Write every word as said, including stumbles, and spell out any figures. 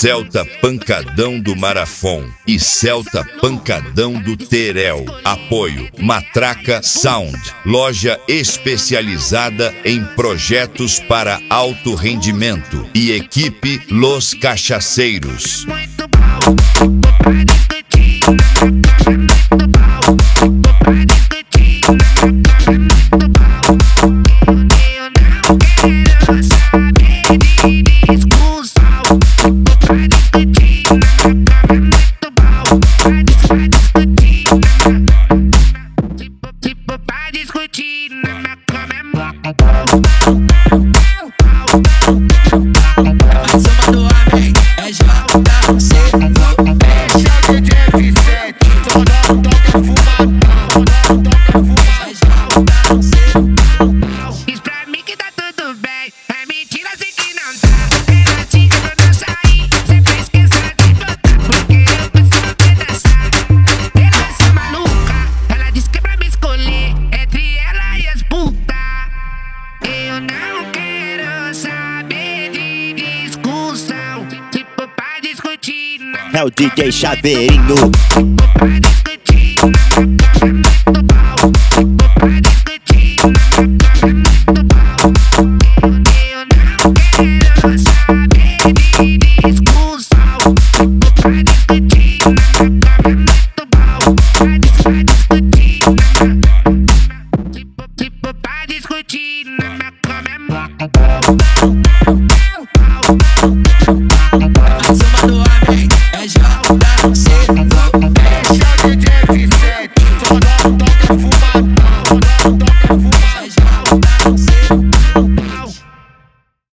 Celta Pancadão do Marafon e Celta Pancadão do Terel. Apoio Matraca Sound, loja especializada em projetos para alto rendimento, e equipe Los Cachaceiros. É o D J Chaveirinho. Toca fumadão, toca fumadão.